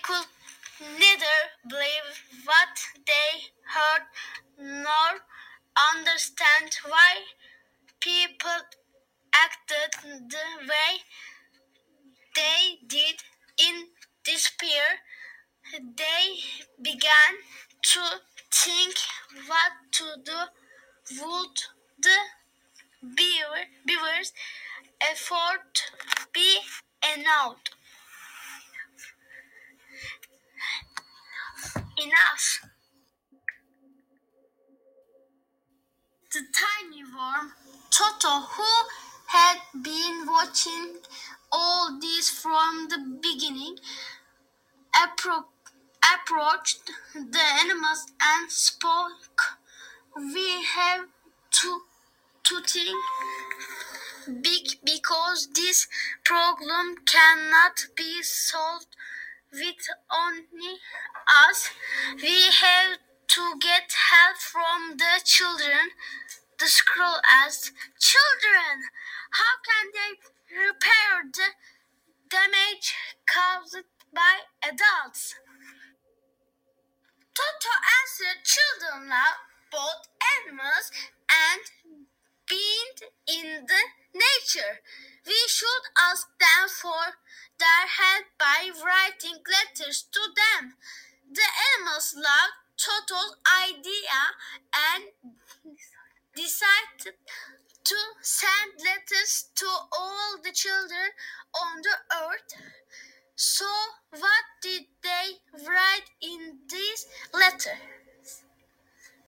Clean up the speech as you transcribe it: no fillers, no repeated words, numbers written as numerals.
could neither believe what they heard nor understand why people acted the way they did. In despair, they began to think what to do. Would the beavers' effort be enough? The tiny worm, Toto, who had been watching all this from the beginning, appro- approached the animals and spoke. We have to think big because this problem cannot be solved with only us. We have to get help from the children. The squirrel asked, "Children, how can they repair the damage caused by adults?" Toto answered, "Children love both animals and being in the nature. We should ask them for their help by writing letters to them." The animals loved Toto's idea and decided to send letters to all the children on the earth. So, what did they write in this letter?